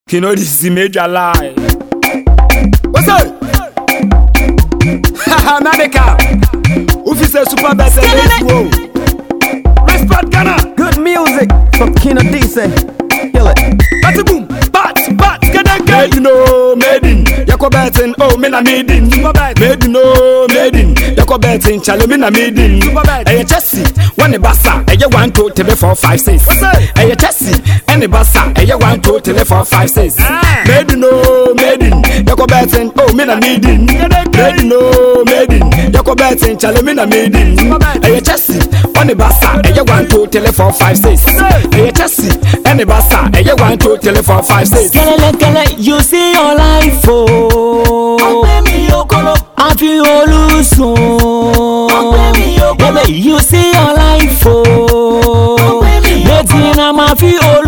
You know this is a major lie. What's up? Haha, Medical. Who is a super best? Respect Ghana. Good music from Kino DC. Kill it. Bat boom, bat, made you know, made in. Yako betting, oh, me na made in. Made you know, made in. Yako betting, chalo me na made in. Aye Chelsea, one the bassa, aye 1 2 3 4 5 6. Aye Chelsea, any bassa, aye 1 2 3 4 5 6. Made you know, made in. Yako betting, oh, me na made in. Made you know, made in. Yako betting, chalo me na made in. Aye Chelsea, one the bassa, aye 1 2 3 4 5 6. Aye Chelsea, any bassa, aye 1 2 3 4 5 6. You see your life, oh, I feel baby, you see your life, oh, Medina, I feel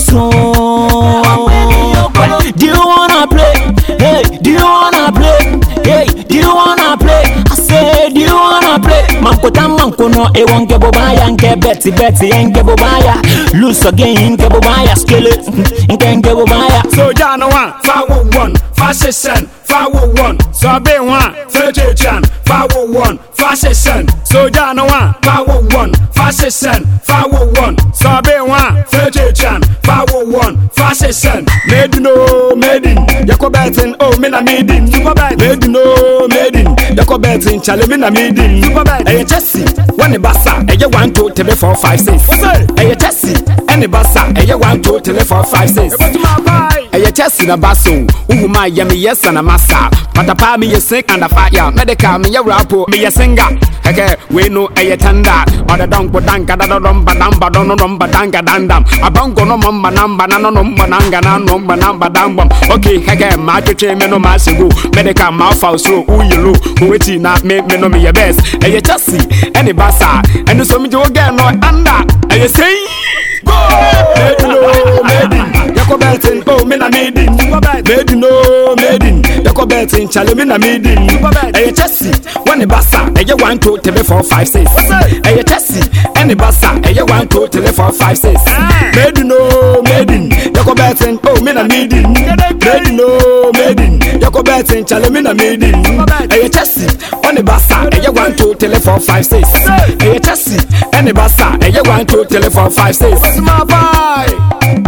do you wanna play? Hey, do you wanna play? Hey, do you wanna play? I say, do you wanna play? Manko no, e wonke bobaya, nke Betty, nke bobaya. Loose again, nke bobaya, skill it, nke bobaya. So Jana one, 501, fashion, 501. So I be one, 30 501, fashion. So Jana one, 501, fashion, 501. So I be one, 30 501, fashion. Made no, made in. Yako betting, oh, me na made in. Made no, made in. Yako betting, chale me na made in. Aye Chelsea, one the bassa, aye 1 2 3 4 5 6. Aye Chelsea, any bassa, aye 1 2 3 4 5 6. Aye Chelsea na basso, my yummy yes and a massa. Patapa me ye sick and a fire, medical me ye rapo, me ye singer. Heke, we know aye tanda, or the donk danka da rumba damba don't danga dandam. A bongo no mamba namba no numba nanga numba namba dambam. Okay, heke, market me no masigu, medical mouth house through who you look, who it not make me no me your best. Aye Chelsea, any bassa, and so me to again no under. Aye say, go! Made you know, made in. Yako betting, oh, me na made in. Made you know, made in. Yako betting, chale me na made in. Aye Chelsea, one the bassa, aye 1 2 3 4 5 6. Aye Chelsea, any bassa, aye 1 2 3 4 5 6. Made you know, made in. Yako betting, oh, me na made in. Made you know, made in. Yako betting, chale me na made in. Aye Chelsea, one the bassa, aye 1 2 3 4 5 6. Aye Chelsea, any bassa, aye 1 2 3 4 5 6. What's my boy?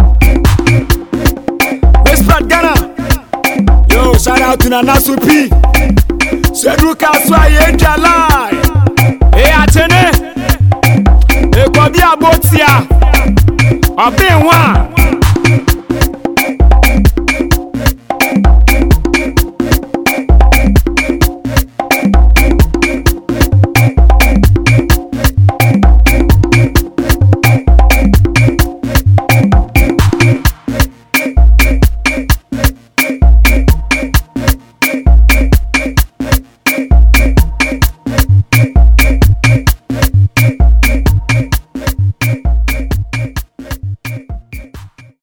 Respect Ghana. Yo, shout out to Nana Supi. Seduka Sway Jalai. Hey Atene. Hey Kobi Abotia. Obi Nwa.